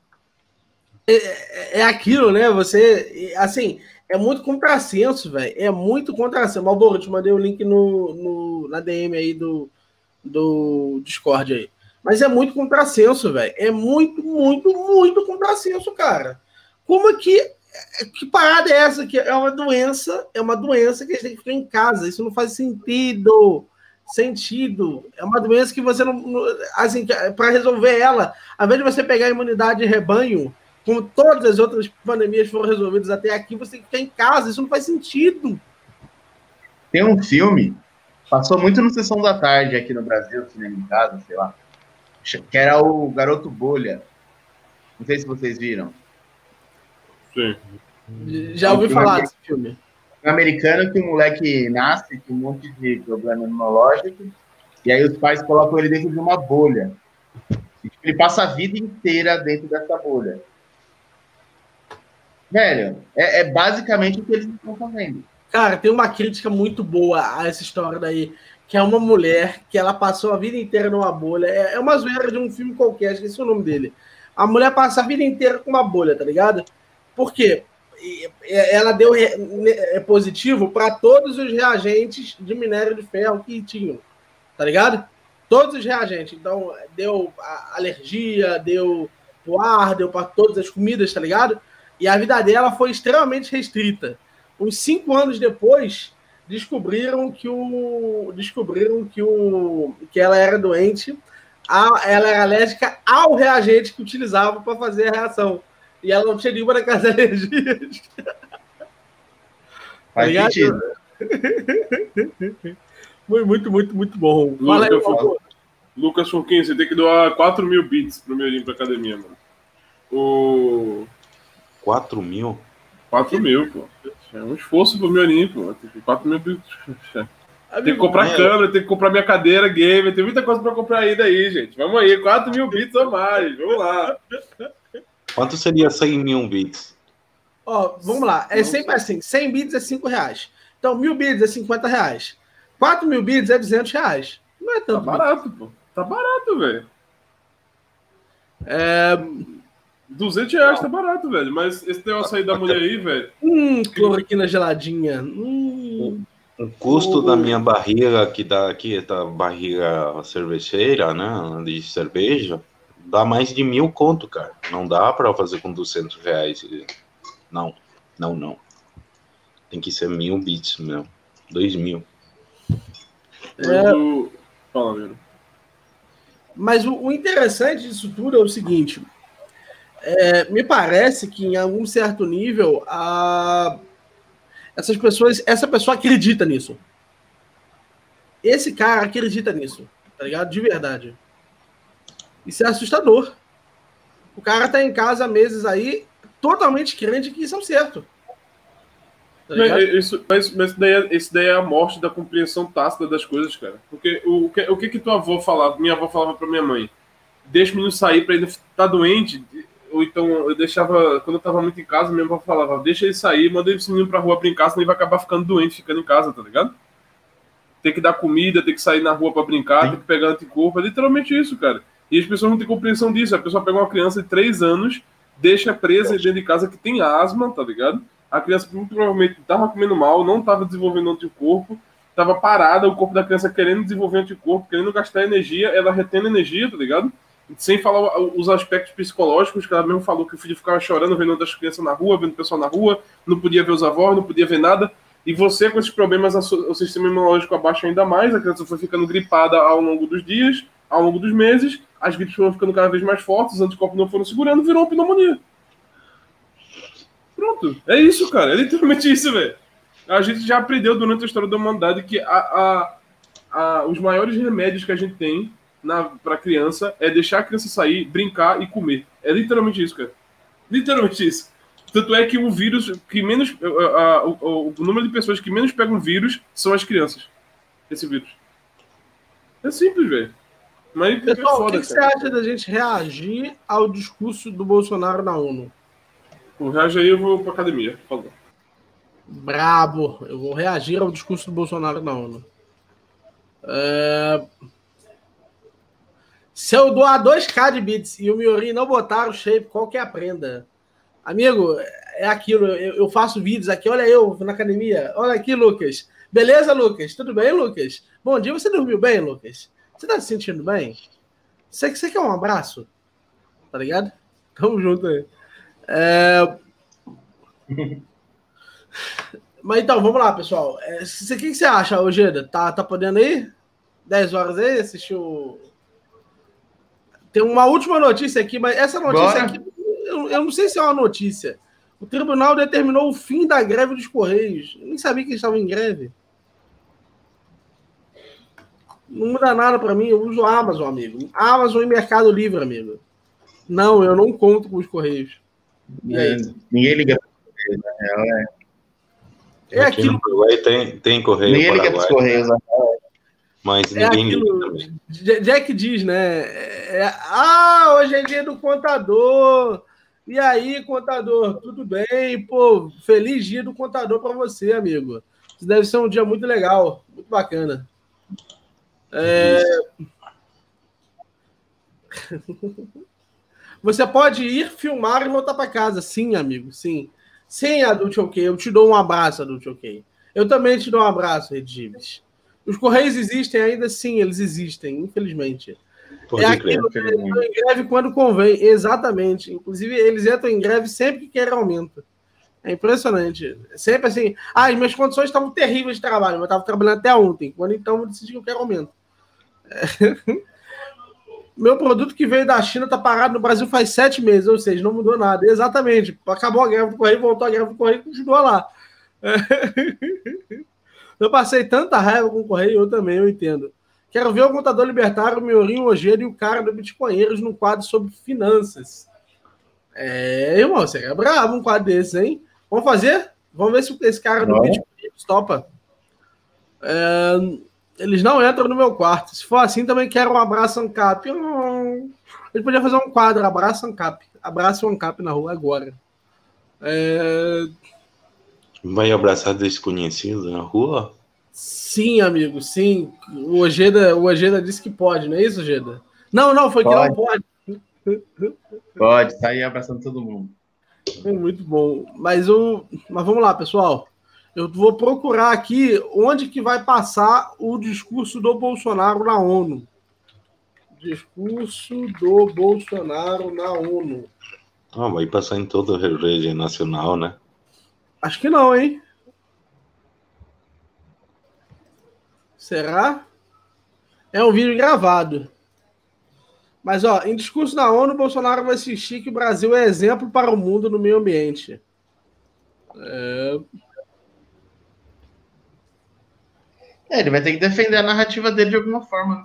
É, é aquilo, né? Você, assim, é muito contrassenso, velho. É muito contrassenso. Malboro, te mandei o link no, no, na D M aí do, do Discord aí. Mas é muito contrassenso, velho. É muito, muito, muito contrassenso, cara. Como é que. Que parada é essa? Que é uma doença, é uma doença que a gente tem que ficar em casa. Isso não faz sentido. Sentido. É uma doença que você não. Assim, para resolver ela, ao invés de você pegar a imunidade de rebanho, como todas as outras pandemias foram resolvidas até aqui, você tem que ficar em casa. Isso não faz sentido. Tem um filme, passou muito no Sessão da Tarde aqui no Brasil, cinema em casa, sei lá, que era o Garoto Bolha. Não sei se vocês viram. Sim. Já ouvi falar desse filme. Um americano que o moleque nasce com um monte de problema imunológico, e aí os pais colocam ele dentro de uma bolha. E ele passa a vida inteira dentro dessa bolha. Velho, é, é basicamente o que eles estão fazendo. Cara, tem uma crítica muito boa a essa história daí, que é uma mulher que ela passou a vida inteira numa bolha. É, é uma zoeira de um filme qualquer, esqueci o nome dele. A mulher passa a vida inteira com uma bolha, tá ligado? Por quê? Ela deu é positivo para todos os reagentes de minério de ferro que tinham, tá ligado? Todos os reagentes. Então, deu alergia, deu pro ar, deu para todas as comidas, tá ligado? E a vida dela foi extremamente restrita. Uns cinco anos depois, descobriram que o descobriram que o que ela era doente, a, ela era alérgica ao reagente que utilizava para fazer a reação. E ela não tinha nenhuma daquelas alergias. Faz tá sentido. Foi muito, muito, muito bom. Fala aí, Lucas, Lucas Furquim, você tem que doar quatro mil bits pro meu link pra academia, mano. O... quatro mil? quatro mil, pô. É um esforço pro meu link, pô. quatro mil bits. Tem que comprar é. câmera, tem que comprar minha cadeira gamer, tem muita coisa pra comprar ainda aí, gente. Vamos aí, quatro mil bits ou mais. Vamos lá. Quanto seria cem mil bits? Ó, vamos lá. É sempre assim. cem bits é cinco reais. Então, mil bits é cinquenta reais. quatro mil bits é duzentos reais. Não é tanto. Tá barato, bit. pô. Tá barato, velho. É... duzentos reais tá barato, velho. Mas esse negócio aí da mulher aí, velho. Hum, cloroquina geladinha. Hum. O custo oh. da minha barriga, que dá aqui, da barriga cervejeira, né? De cerveja, dá mais de mil conto, cara. Não dá pra fazer com duzentos reais. Não, não, não. Tem que ser mil bits, meu. Dois mil. É... Fala, meu. Mas o, o interessante disso tudo é o seguinte. É, me parece que em algum certo nível a, essas pessoas, essa pessoa acredita nisso. Esse cara acredita nisso, tá ligado? De verdade. Isso é assustador. O cara tá em casa há meses aí, totalmente crente que isso é o certo. Tá mas, isso, mas, mas daí, é, isso daí é a morte da compreensão tácita das coisas, cara. Porque o, o, que, o que que tua avó falava? Minha avó falava pra minha mãe: deixa o menino sair pra ele estar tá doente. Ou então eu deixava, quando eu tava muito em casa, minha avó falava: deixa ele sair, manda esse menino pra rua brincar, senão ele vai acabar ficando doente, ficando em casa, tá ligado? Tem que dar comida, tem que sair na rua pra brincar, Sim. tem que pegar anticorpo. É literalmente isso, cara. E as pessoas não têm compreensão disso. A pessoa pega uma criança de três anos, deixa presa dentro de casa que tem asma, tá ligado? A criança muito provavelmente estava comendo mal, não estava desenvolvendo anticorpo, estava parada, o corpo da criança querendo desenvolver anticorpo, querendo gastar energia, ela retendo energia, tá ligado? Sem falar os aspectos psicológicos, que ela mesmo falou que o filho ficava chorando, vendo outras crianças na rua, vendo o pessoal na rua, não podia ver os avós, não podia ver nada. E você, com esses problemas, o sistema imunológico abaixa ainda mais, a criança foi ficando gripada ao longo dos dias, ao longo dos meses, as gripes foram ficando cada vez mais fortes, os anticorpos não foram segurando, virou uma pneumonia. Pronto, é isso, cara, é literalmente isso, velho. A gente já aprendeu durante a história da humanidade que a, a, a, os maiores remédios que a gente tem para criança é deixar a criança sair, brincar e comer. É literalmente isso, cara. Literalmente isso. Tanto é que o vírus que menos. A, a, o, o número de pessoas que menos pegam vírus são as crianças. Esse vírus. É simples, velho. Mas Pessoal, é foda, o que, que você acha da gente reagir ao discurso do Bolsonaro na ONU? O reage aí, eu vou pra academia. Falou. Brabo. Eu vou reagir ao discurso do Bolsonaro na ONU. É... Se eu doar dois K de bits e o Miorin não botar o shape, qual que é a prenda? Amigo, é aquilo. Eu, eu faço vídeos aqui. Olha eu na academia. Olha aqui, Lucas. Beleza, Lucas? Tudo bem, Lucas? Bom dia. Você dormiu bem, Lucas? Você tá se sentindo bem? Você, você quer um abraço? Tá ligado? Tamo junto aí. É... Mas então, vamos lá, pessoal. É, o que você acha, Ojeda? Tá, tá podendo ir? dez horas aí? Assistiu... Tem uma última notícia aqui, mas essa notícia Bora. aqui, eu, eu não sei se é uma notícia. O tribunal determinou o fim da greve dos Correios. Eu nem sabia que eles estavam em greve. Não muda nada para mim, eu uso a Amazon, amigo. Amazon e Mercado Livre, amigo. Não, eu não conto com os Correios. E aí? Ninguém liga para os Correios, na real, é. É Aqui aquilo... no Paraguai tem, tem Correio Ninguém liga para os Correios, na real. Mas é ninguém aquilo, liga também. Jack diz, né? É, ah, hoje é dia do contador. E aí, contador, tudo bem? Pô, feliz dia do contador para você, amigo. Isso deve ser um dia muito legal, muito bacana. É... Você pode ir filmar e voltar para casa. Sim, amigo, sim. Sim, Adult OK. Eu te dou um abraço, Adult OK. Eu também te dou um abraço, Redgives. Os Correios existem ainda? Sim, eles existem, infelizmente. Pode é aquilo que eles entram em greve quando convém, exatamente. Inclusive, eles entram em greve sempre que querem aumento. É impressionante. Sempre assim, ah, as minhas condições estavam terríveis de trabalho, mas eu estava trabalhando até ontem, quando então eu decidi que eu quero aumento. É. Meu produto que veio da China está parado no Brasil faz sete meses, ou seja, não mudou nada. Exatamente. Acabou a greve do Correio, voltou a greve do Correio e continuou lá. É. Eu passei tanta raiva com o Correio, eu também, eu entendo. Quero ver o contador libertário, o Miorinho Ojeda e o cara do Bitcoinheiros num quadro sobre finanças. É, irmão, você é bravo um quadro desse, hein? Vamos fazer? Vamos ver se esse cara do Bitcoinheiros topa. É, eles não entram no meu quarto. Se for assim, também quero um abraço Ancap. Ele podia fazer um quadro, abraço Ancap. Abraço Ancap na rua agora. É... Vai abraçar desconhecido na rua? Sim, amigo, sim. O Ojeda, o Ojeda disse que pode, não é isso, Ojeda? Não, não, foi que pode. não pode. Pode, sair abraçando todo mundo. Muito bom. Mas, o... Mas vamos lá, pessoal. Eu vou procurar aqui onde que vai passar o discurso do Bolsonaro na ONU. Discurso do Bolsonaro na ONU. Ah, vai passar em toda a rede nacional, né? Acho que não, hein? Será? É um vídeo gravado. Mas, ó, em discurso na ONU, Bolsonaro vai insistir que o Brasil é exemplo para o mundo no meio ambiente. É... É, ele vai ter que defender a narrativa dele de alguma forma.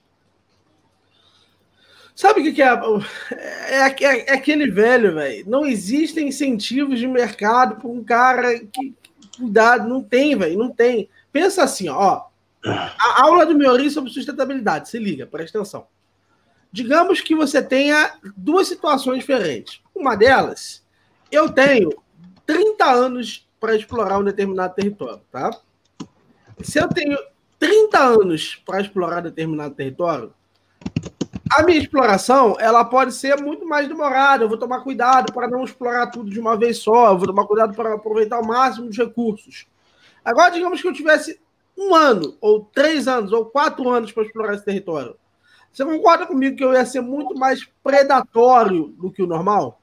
Sabe o que, que é? É, é? É aquele velho, velho. Não existem incentivos de mercado para um cara que. Cuidado, não tem, velho. Não tem. Pensa assim, ó. A aula do Miorim sobre sustentabilidade. Se liga, presta atenção. Digamos que você tenha duas situações diferentes. Uma delas, eu tenho trinta anos para explorar um determinado território, tá? Se eu tenho trinta anos para explorar determinado território, a minha exploração, ela pode ser muito mais demorada. Eu vou tomar cuidado para não explorar tudo de uma vez só. Eu vou tomar cuidado para aproveitar o máximo dos recursos. Agora, digamos que eu tivesse um ano, ou três anos, ou quatro anos para explorar esse território. Você concorda comigo que eu ia ser muito mais predatório do que o normal?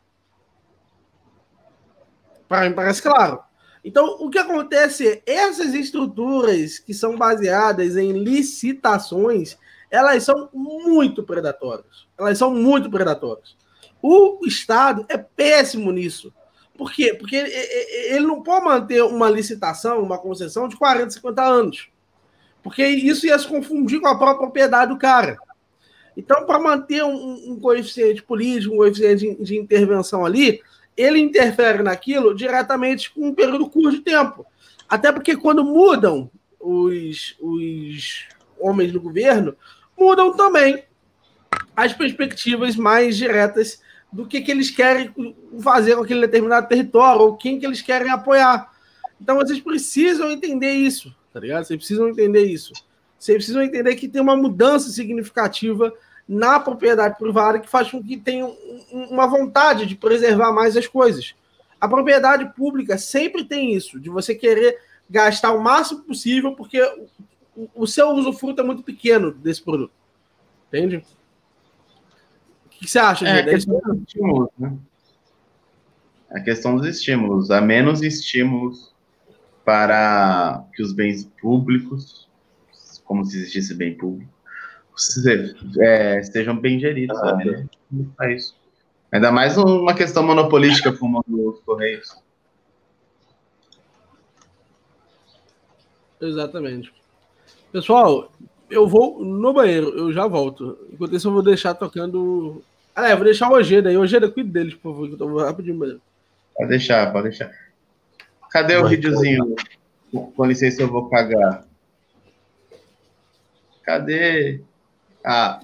Para mim parece claro. Então, o que acontece é, essas estruturas que são baseadas em licitações, elas são muito predatórias. Elas são muito predatórias. O Estado é péssimo nisso. Por quê? Porque ele não pode manter uma licitação, uma concessão de quarenta, cinquenta anos. Porque isso ia se confundir com a própria propriedade do cara. Então, para manter um, um coeficiente político, um coeficiente de, de intervenção ali, ele interfere naquilo diretamente com um período curto de tempo. Até porque quando mudam os, os homens do governo, mudam também as perspectivas mais diretas do que, que eles querem fazer com aquele determinado território ou quem que eles querem apoiar. Então, vocês precisam entender isso, tá ligado? Vocês precisam entender isso. Vocês precisam entender que tem uma mudança significativa na propriedade privada que faz com que tenha uma vontade de preservar mais as coisas. A propriedade pública sempre tem isso, de você querer gastar o máximo possível porque o seu usufruto é muito pequeno desse produto. Entende? O que você acha, é, Gê? a questão dos estímulos, né? A questão dos estímulos. Há menos estímulos para que os bens públicos, como se existisse bem público, se, é, sejam bem geridos. Ah, né? É isso. Ainda mais uma questão monopolística como os Correios. Exatamente. Pessoal, eu vou no banheiro, eu já volto. Enquanto isso, eu vou deixar tocando. Ah, é, eu vou deixar o Ojeda aí. Ojeda, cuide deles, por favor, que eu tô rapidinho no banheiro. Pode deixar, pode deixar. Cadê o Vai, videozinho? Cara. Com licença, eu vou cagar. Cadê? Ah.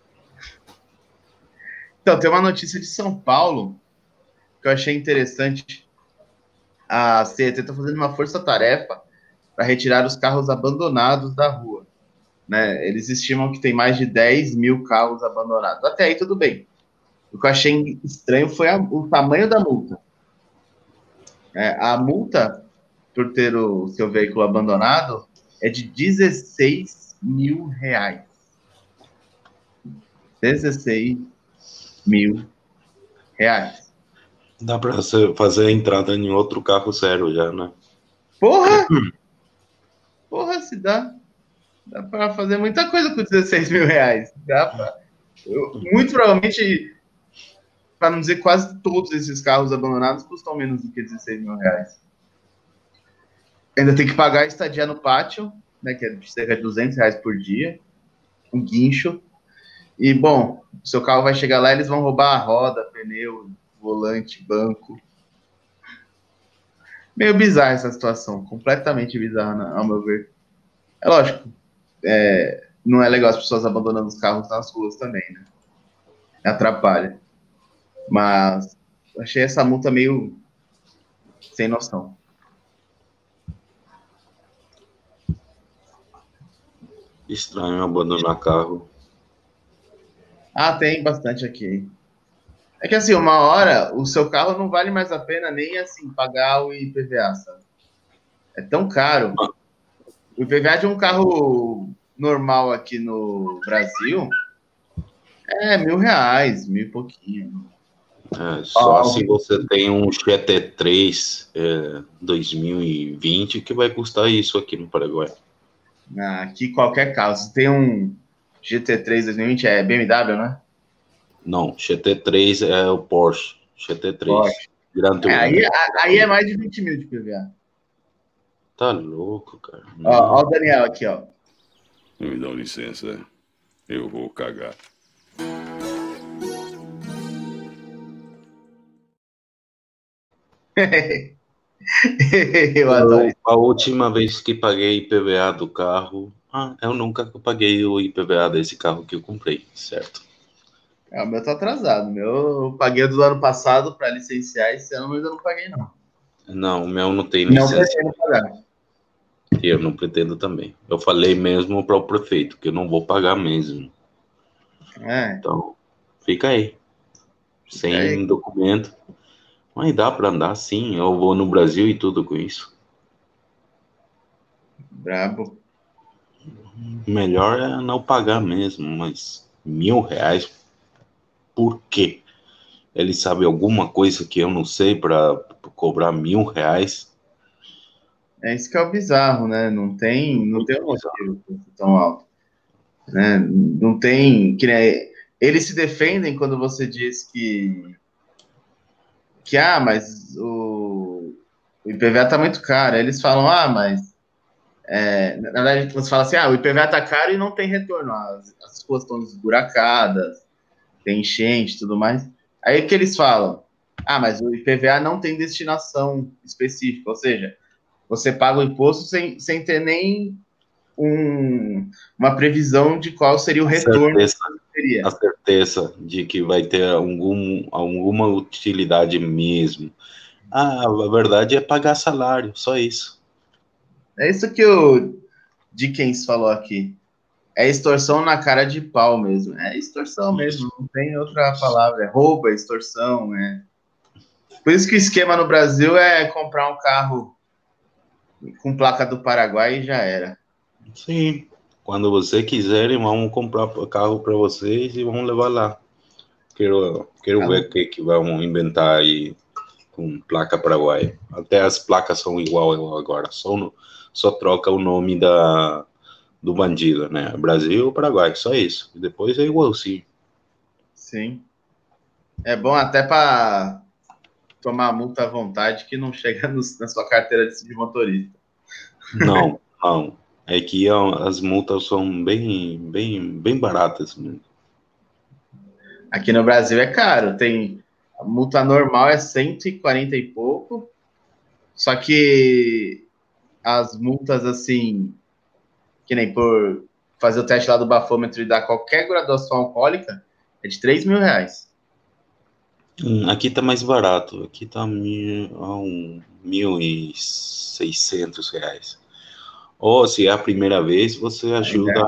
Então, tem uma notícia de São Paulo que eu achei interessante. A C E T está fazendo uma força-tarefa para retirar os carros abandonados da rua. Né? Eles estimam que tem mais de dez mil carros abandonados. Até aí, tudo bem. O que eu achei estranho foi a, o tamanho da multa. É, a multa por ter o seu veículo abandonado é de dezesseis mil reais. dezesseis mil reais. Dá para fazer a entrada em outro carro zero já, né? Porra! Porra, se dá. Dá para fazer muita coisa com dezesseis mil reais. Dá pra... Eu, muito provavelmente, para não dizer quase todos esses carros abandonados custam menos do que dezesseis mil reais. Ainda tem que pagar a estadia no pátio, né, que é de cerca de duzentos reais por dia, um guincho. E, bom, o seu carro vai chegar lá e eles vão roubar a roda, pneu, volante, banco. Meio bizarra essa situação, completamente bizarra, ao meu ver. É lógico, é, não é legal as pessoas abandonando os carros nas ruas também, né? Atrapalha. Mas achei essa multa meio sem noção. Estranho abandonar carro. Ah, tem bastante aqui. É que assim, uma hora o seu carro não vale mais a pena nem assim pagar o I P V A, sabe? É tão caro. O I P V A de um carro normal aqui no Brasil é mil reais, mil e pouquinho. É, só ah, se você tem um G T três é, dois mil e vinte que vai custar isso aqui no Paraguai. Ah, aqui qualquer carro. Se tem um G T três dois mil e vinte, é B M W, né? Não, G T três é o Porsche. G T três. Porsche. É, aí, aí é mais de vinte mil de I P V A. Tá louco, cara. Ó, ó o Daniel aqui, ó. Me dá licença, eu vou cagar. eu adoro. A última vez que paguei I P V A do carro, ah, eu nunca paguei o I P V A desse carro que eu comprei, certo? É, o meu tá atrasado. O meu eu paguei do ano passado para licenciar, esse ano mas eu não paguei, não. Não, o meu não tem licença. Não pretendo pagar. Eu não pretendo também. Eu falei mesmo para o prefeito que eu não vou pagar mesmo. É. Então, fica aí. Fica sem aí. Documento. Mas dá para andar sim. Eu vou no Brasil e tudo com isso. Brabo. Melhor é não pagar mesmo, mas mil reais por quê? Ele sabe alguma coisa que eu não sei para cobrar mil reais? É isso que é o bizarro, né? Não tem, não tem um motivo tão alto, né? Não tem, que né, eles se defendem quando você diz que que ah, mas o, o I P V A tá muito caro. Aí eles falam, ah, mas é, na verdade você fala assim, ah, o I P V A tá caro e não tem retorno, as, as ruas estão esburacadas, tem enchente e tudo mais. Aí o que eles falam? Ah, mas o I P V A não tem destinação específica, ou seja, você paga o imposto sem, sem ter nem um, uma previsão de qual seria o retorno. Certeza, que seria. A certeza de que vai ter algum, alguma utilidade mesmo. Ah, a verdade é pagar salário, só isso. É isso que o Dickens falou aqui. É extorsão na cara de pau mesmo. É extorsão mesmo, não tem outra palavra. É roubo, é extorsão. É... Por isso que o esquema no Brasil é comprar um carro com placa do Paraguai e já era. Sim. Quando você quiserem, vamos comprar carro para vocês e vamos levar lá. Quero, quero ah, ver o que, que vão inventar aí com placa Paraguai. Até as placas são igual agora. Só, no, só troca o nome da, do bandido, né? Brasil ou Paraguai, só isso. E depois é igual, sim. Sim. É bom até para tomar multa à vontade que não chega no, na sua carteira de motorista. Não, não. É que as multas são bem, bem, bem baratas mesmo. Aqui no Brasil é caro. Tem a multa normal é cento e quarenta e pouco. Só que as multas assim, que nem por fazer o teste lá do bafômetro e dar qualquer graduação alcoólica, é de três mil reais. Hum, aqui tá mais barato. Aqui tá mil, um, mil e seiscentos reais. Ou se é a primeira vez, você ajuda,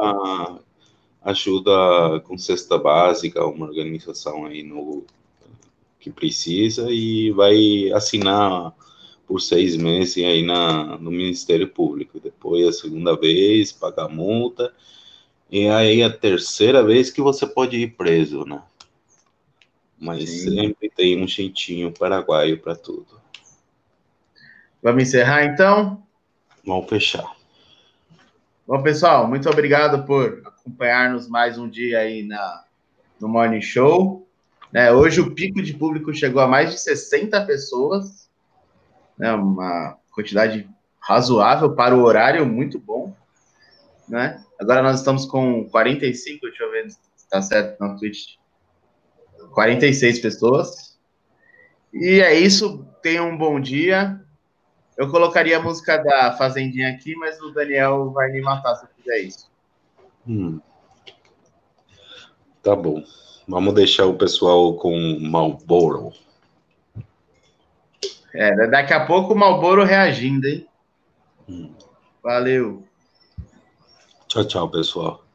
ajuda com cesta básica, uma organização aí no que precisa e vai assinar por seis meses aí na, no Ministério Público. Depois a segunda vez, paga a multa. E aí a terceira vez que você pode ir preso, né? Mas Sim. sempre tem um jeitinho paraguaio para tudo. Vamos encerrar então? Vamos fechar. Bom, pessoal, muito obrigado por acompanhar-nos mais um dia aí na, no Morning Show. Né, hoje o pico de público chegou a mais de sessenta pessoas, né, uma quantidade razoável para o horário, muito bom. Né? Agora nós estamos com quarenta e cinco, deixa eu ver se está certo na Twitch. quarenta e seis pessoas. E é isso, tenham um bom dia. Eu colocaria a música da Fazendinha aqui, mas o Daniel vai me matar se eu fizer isso. Hum. Tá bom. Vamos deixar o pessoal com Marlboro. É, daqui a pouco o Marlboro reagindo, hein? Hum. Valeu. Tchau, tchau, pessoal.